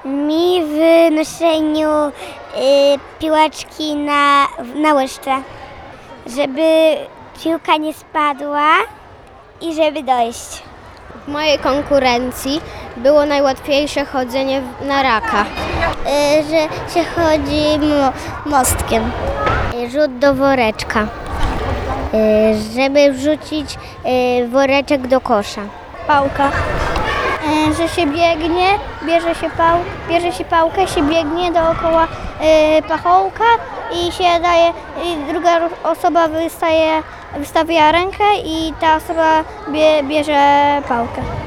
Mi w noszeniu piłeczki na łyżce, żeby piłka nie spadła i żeby dojść. W mojej konkurencji było najłatwiejsze chodzenie na raka. Że się chodzi mostkiem. Rzut do woreczka. Żeby wrzucić woreczek do kosza. Pałka. Że się biegnie, bierze się pałkę, się biegnie dookoła pachołka i się daje, i druga osoba wystawia rękę i ta osoba bierze pałkę.